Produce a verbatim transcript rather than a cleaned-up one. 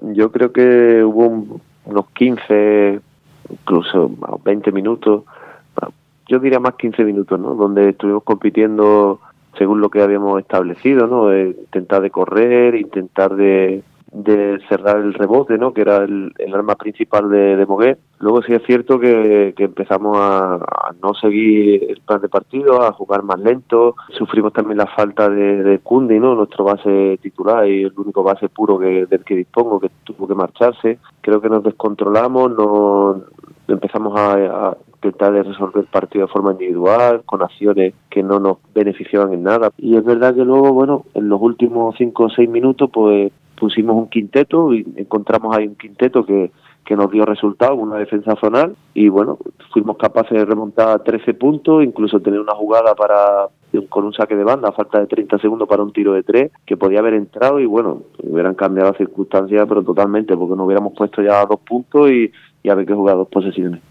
Yo creo que hubo un, unos quince, incluso veinte minutos, yo diría más quince minutos, ¿no? Donde estuvimos compitiendo según lo que habíamos establecido, ¿no? De intentar de correr, intentar de, de cerrar el rebote, ¿no? Que era el, el arma principal de, de Moguer. Luego sí es cierto que, que empezamos a, a no seguir el plan de partido, a jugar más lento. Sufrimos también la falta de, de Kundi, ¿no? Nuestro base titular y el único base puro que, del que dispongo, que tuvo que marcharse. Creo que nos descontrolamos, no empezamos a, a intentar de resolver el partido de forma individual, con acciones que no nos beneficiaban en nada. Y es verdad que luego, bueno, en los últimos cinco o seis minutos, pues pusimos un quinteto y encontramos ahí un quinteto que, que nos dio resultados, una defensa zonal, y bueno, fuimos capaces de remontar trece puntos, incluso tener una jugada para con un saque de banda a falta de treinta segundos para un tiro de tres, que podía haber entrado y bueno, hubieran cambiado las circunstancias, pero totalmente, porque nos hubiéramos puesto ya a dos puntos y, y haber que jugar dos posesiones.